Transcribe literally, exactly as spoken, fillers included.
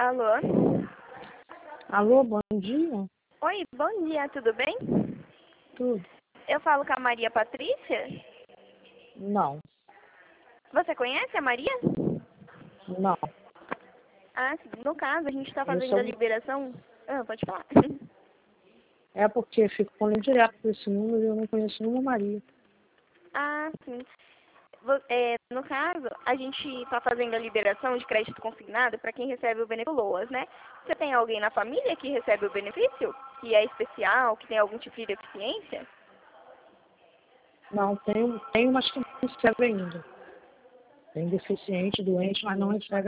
Alô? Alô, bom dia. Oi, bom dia, tudo bem? Tudo? Eu falo com a Maria Patrícia? Não, Você conhece a Maria? não. Ah, sim. No caso, a gente está Eu fazendo a sou... liberação... Ah, pode falar. É porque fico falando direto por esse número e eu não conheço nenhuma Maria. Ah, sim. Vo- é, no caso, a gente está fazendo a liberação de crédito consignado para quem recebe o benefício LOAS, né? Você tem alguém na família que recebe o benefício? Que é especial, que tem algum tipo de deficiência? Não, tenho, tenho, mas que não recebe ainda. Tem deficiente, doente, mas não recebe